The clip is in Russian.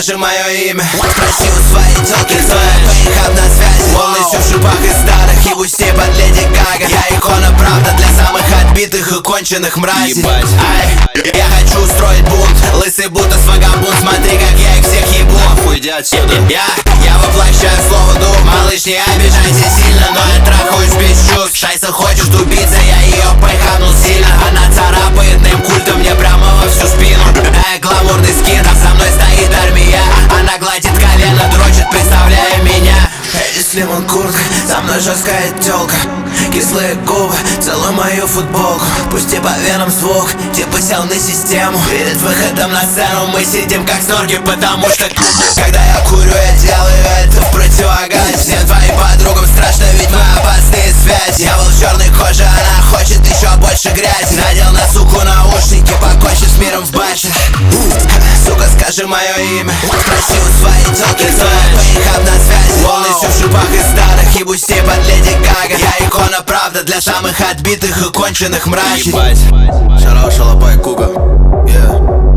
скажи мое имя. Спроси у своей тёлки, поехав на связи. Полностью в шипах из старых, ебусь под Леди Гага. Я икона, правда, для самых отбитых и конченых мразей. Ай, я хочу устроить бунт, лысый будто с вагабунт. Смотри, как я их всех ебу. Уйди отсюда. Я воплощаю слово дум. Малыш, не обижайся сильно, но я трахаюсь без чувств. Шайса хочешь тупиться, я ее пайханул сильно. Она царапает ним культом мне прямо во всю спину. Гламурный скин, а со мной стоит армия. Она гладит колено, дрочит, представляя меня. Если он куртка, за мной жесткая тёлка. Кислые губы, целуй мою футболку. Пусти по венам звук, типа сел на систему. Перед выходом на сцену мы сидим как снорки, потому что когда я курю, я делаю это в противогаз. Всем твоим подругам страшно, ведь мы опасные связи. Я был в черной коже, она хочет еще больше грязи. Надел на суку наушники, покончив с миром в башне. Сука, скажи мое имя. Спроси у своей тёлки, поехав на связи. Полностью в шипах из старых, ебусь под Леди Гага. Я икона, правда, для самых отбитых и конченых мразей. Шарау, шалопай, куга.